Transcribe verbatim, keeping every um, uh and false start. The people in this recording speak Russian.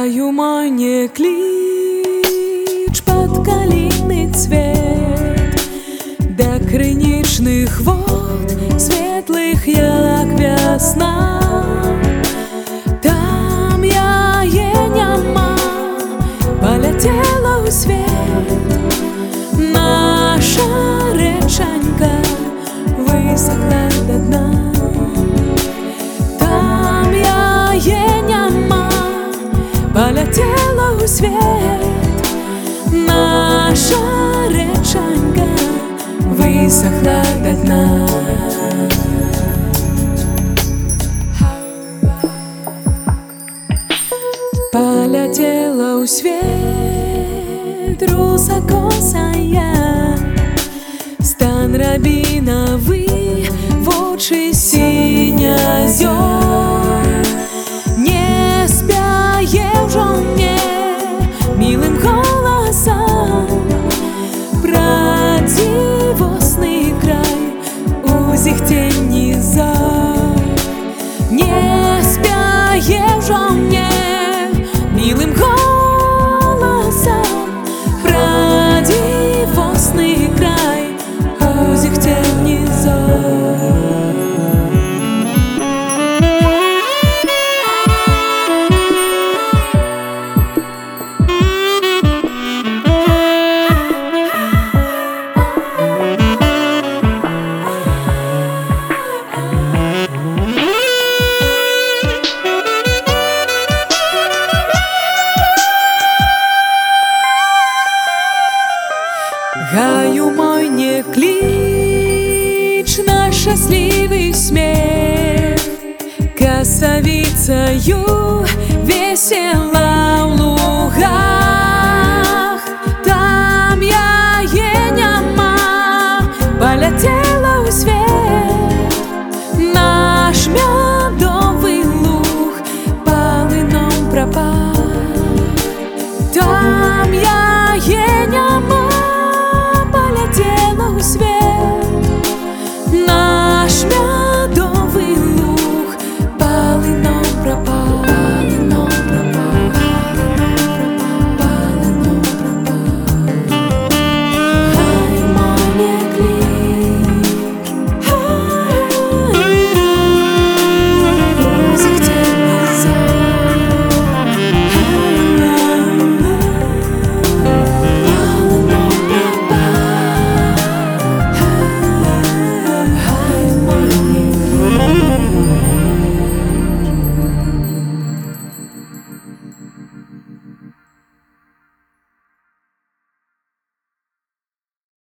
Гаю мой не клич под калийный цвет до криничных вод светлых, як весна. Там я еняма полетела у свет, наша речанька высохла до дна. Там я еняма полетела у свет, наша речанька высохла до дна. Полетела у свет русокосая, стан рябиновый в очи синязёр. Не спяе уже мне милым голосом про дивосный край узих тени зор. Не спяе уже мне милым голосом про дивосный край узих тени зор. Гаю мой не клич на счастливый смех, косовицею весела.